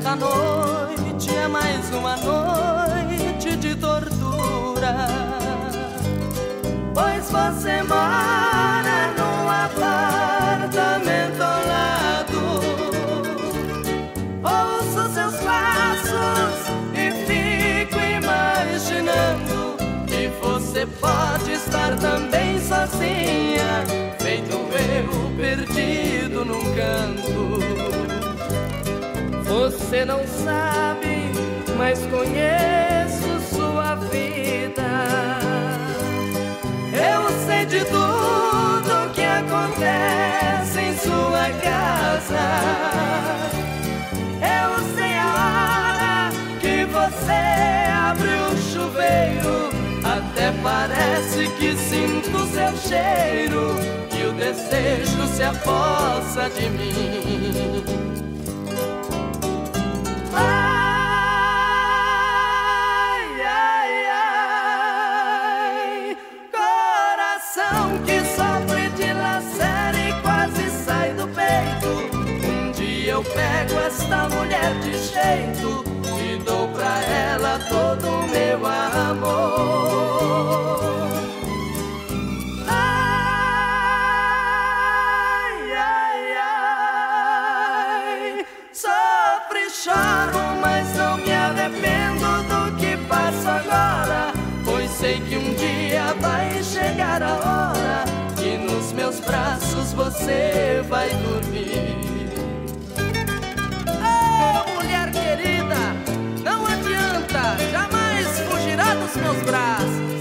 esta noite é mais uma noite de tortura, pois você mora num apartamento ao lado. Ouço seus passos e fico imaginando que você pode estar também sozinha, feito eu perdido num canto. Você não sabe, mas conheço sua vida. Eu sei de tudo que acontece em sua casa. Eu sei a hora que você abre o chuveiro. Até parece que sinto seu cheiro, e o desejo se apossa de mim. Ai, ai, ai, coração que sofre de lacera e quase sai do peito. Um dia eu pego esta mulher de jeito e dou pra ela todo o meu amor. Ai, ai, ai, sofro e choro, mas não me arrependo do que passo agora, pois sei que um dia vai chegar a hora que nos meus braços você vai dormir. Mulher querida, não adianta, jamais fugirá dos meus braços.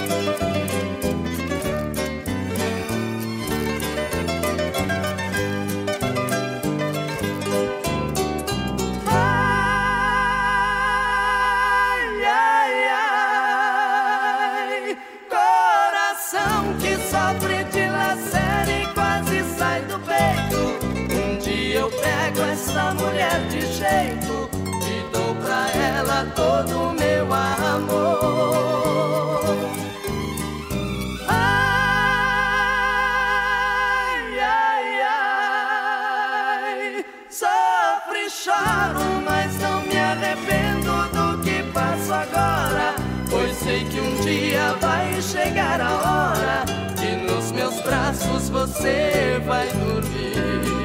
Ai, ai, ai, coração que sofre de lacera e quase sai do peito. Um dia eu pego essa mulher de jeito e dou pra ela todo o meu amor. Ai, ai, ai, sofro e choro, mas não me arrependo do que passo agora, pois sei que um dia vai chegar a hora que nos meus braços você vai dormir.